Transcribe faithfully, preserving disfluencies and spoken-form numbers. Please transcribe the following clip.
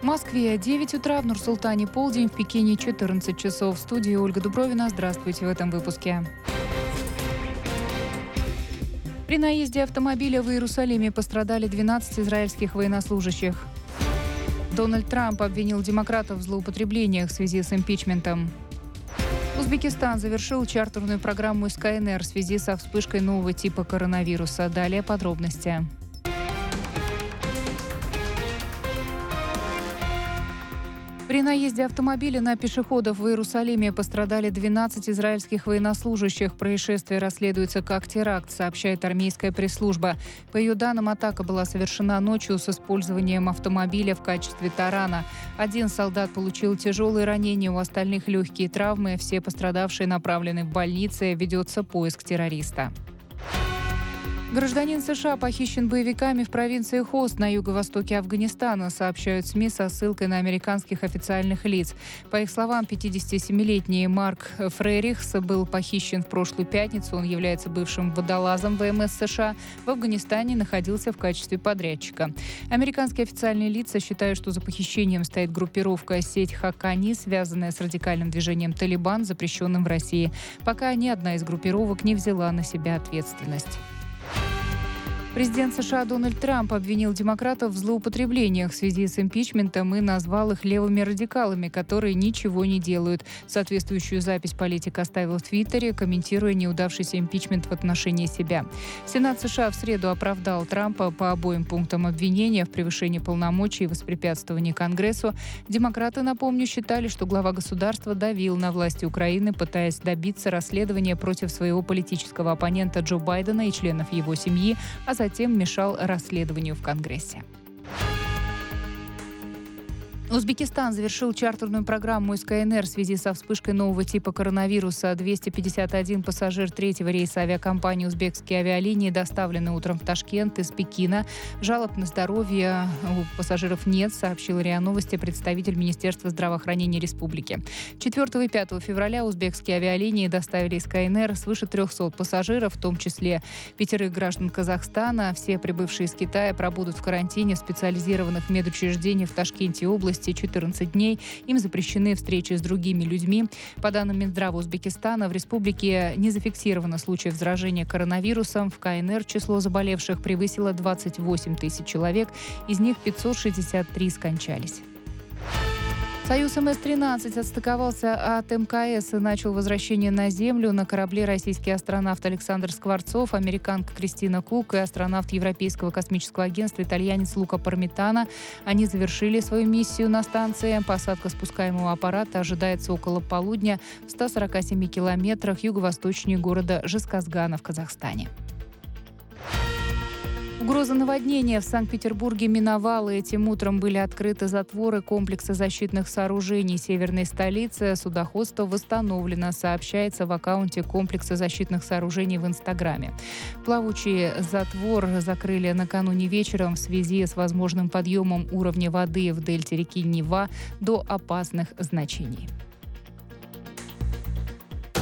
В Москве девять утра, в Нур-Султане полдень, в Пекине четырнадцать часов. В студии Ольга Дубровина. Здравствуйте в этом выпуске. При наезде автомобиля в Иерусалиме пострадали двенадцать израильских военнослужащих. Дональд Трамп обвинил демократов в злоупотреблениях в связи с импичментом. Узбекистан завершил чартерную программу Скайнер в связи со вспышкой нового типа коронавируса. Далее подробности. При наезде автомобиля на пешеходов в Иерусалиме пострадали двенадцать израильских военнослужащих. Происшествие расследуется как теракт, сообщает армейская пресс-служба. По ее данным, атака была совершена ночью с использованием автомобиля в качестве тарана. Один солдат получил тяжелые ранения, у остальных легкие травмы. Все пострадавшие направлены в больницы. Ведется поиск террориста. Гражданин США похищен боевиками в провинции Хост на юго-востоке Афганистана, сообщают СМИ со ссылкой на американских официальных лиц. По их словам, пятидесятисемилетний Марк Фрерихс был похищен в прошлую пятницу. Он является бывшим водолазом ВМС США. В Афганистане находился в качестве подрядчика. Американские официальные лица считают, что за похищением стоит группировка сеть Хакани, связанная с радикальным движением «Талибан», запрещенным в России. Пока ни одна из группировок не взяла на себя ответственность. Президент США Дональд Трамп обвинил демократов в злоупотреблениях в связи с импичментом и назвал их левыми радикалами, которые ничего не делают. Соответствующую запись политик оставил в Твиттере, комментируя неудавшийся импичмент в отношении себя. Сенат США в среду оправдал Трампа по обоим пунктам обвинения в превышении полномочий и воспрепятствовании Конгрессу. Демократы, напомню, считали, что глава государства давил на власти Украины, пытаясь добиться расследования против своего политического оппонента Джо Байдена и членов его семьи, а затем мешал расследованию в Конгрессе. Узбекистан завершил чартерную программу Скайнер в связи со вспышкой нового типа коронавируса. двести пятьдесят один пассажир третьего рейса авиакомпании «Узбекские авиалинии» доставлены утром в Ташкент из Пекина. Жалоб на здоровье у пассажиров нет, сообщил РИА Новости представитель Министерства здравоохранения республики. четвёртого и пятого февраля «Узбекские авиалинии» доставили из Скайнер свыше трехсот пассажиров, в том числе пятерых граждан Казахстана. Все прибывшие из Китая пробудут в карантине в специализированных медучреждениях в Ташкенте и области четырнадцать дней. Им запрещены встречи с другими людьми. По данным Минздрава Узбекистана, в республике не зафиксировано случаев заражения коронавирусом. В КНР число заболевших превысило двадцать восемь тысяч человек. Из них пятьсот шестьдесят три скончались. Союз эм эс тринадцать отстыковался от эм ка эс и начал возвращение на Землю. На корабле российский астронавт Александр Скворцов, американка Кристина Кук и астронавт Европейского космического агентства итальянец Лука Пармитано. Они завершили свою миссию на станции. Посадка спускаемого аппарата ожидается около полудня в ста сорока семи километрах юго-восточнее города Жезказгана в Казахстане. Угроза наводнения в Санкт-Петербурге миновала. Этим утром были открыты затворы комплекса защитных сооружений северной столицы. Судоходство восстановлено, сообщается в аккаунте комплекса защитных сооружений в Инстаграме. Плавучий затвор закрыли накануне вечером в связи с возможным подъемом уровня воды в дельте реки Нева до опасных значений.